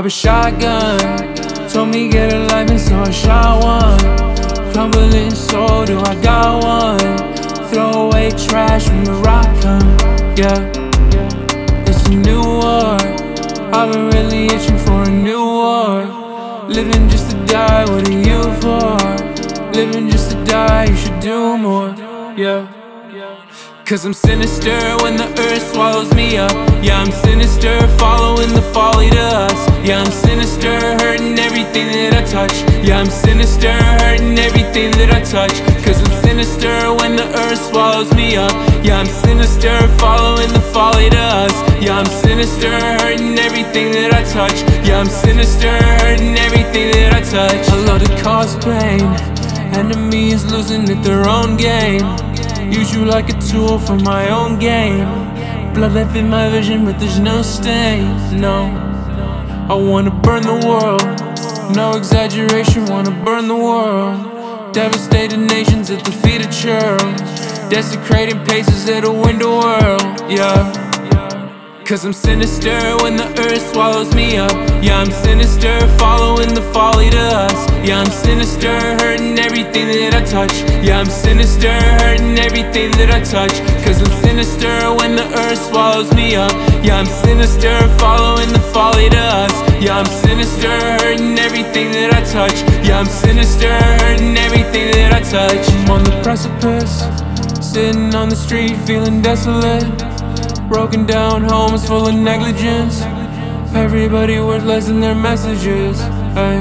grab a shotgun. Told me get a life and so I shot one. Crumbling soul, do I got one? Throw away trash from the rock come. Yeah, it's a new war. I've been really itching for a new war. Living just to die, what are you for? Living just to die, you should do more. Yeah. Cause I'm sinister when the earth swallows me up. Yeah, I'm sinister, following the folly to us. Yeah, I'm sinister, hurting everything that I touch. Yeah, I'm sinister, hurting everything that I touch. Cause I'm sinister when the earth swallows me up. Yeah, I'm sinister, following the folly to us. Yeah, I'm sinister, hurting everything that I touch. Yeah, I'm sinister, hurting everything that I touch. I love to cause pain. Enemies losing at their own game. Use you like a tool for my own game. Blood left in my vision, but there's no stain. No, I wanna burn the world. No exaggeration, wanna burn the world. Devastated nations at the feet of churls. Desecrating paces at a window world. Yeah. Cause I'm sinister when the earth swallows me up. Yeah, I'm sinister, following the folly to us. Yeah, I'm sinister, hurting everything that I touch. Yeah, I'm sinister, hurting everything that I touch. Cause I'm sinister when the earth swallows me up. Yeah, I'm sinister, following the folly to us. Yeah, I'm sinister, hurting everything that I touch. Yeah, I'm sinister, hurting everything that I touch. I'm on the precipice, sitting on the street feeling desolate. Broken down homes full of negligence. Everybody worthless in their messages, ay.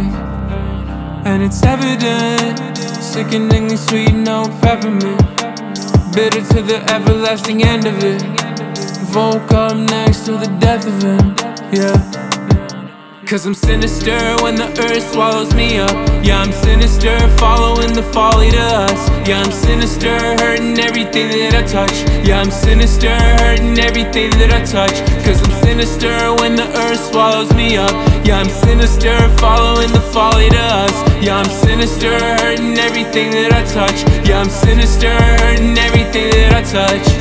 And it's evident, sickeningly sweet, no peppermint. Bitter to the everlasting end of it. Woke up next to the death of him, yeah. Cause I'm sinister when the earth swallows me up. Yeah, I'm sinister, following the folly to us. Yeah, I'm sinister, hurting everything that I touch. Yeah, I'm sinister, hurting everything that I touch. Cause I'm sinister when the earth swallows me up. Yeah, I'm sinister, following the folly to us. Yeah, I'm sinister, hurting everything that I touch. Yeah, I'm sinister, hurting everything that I touch.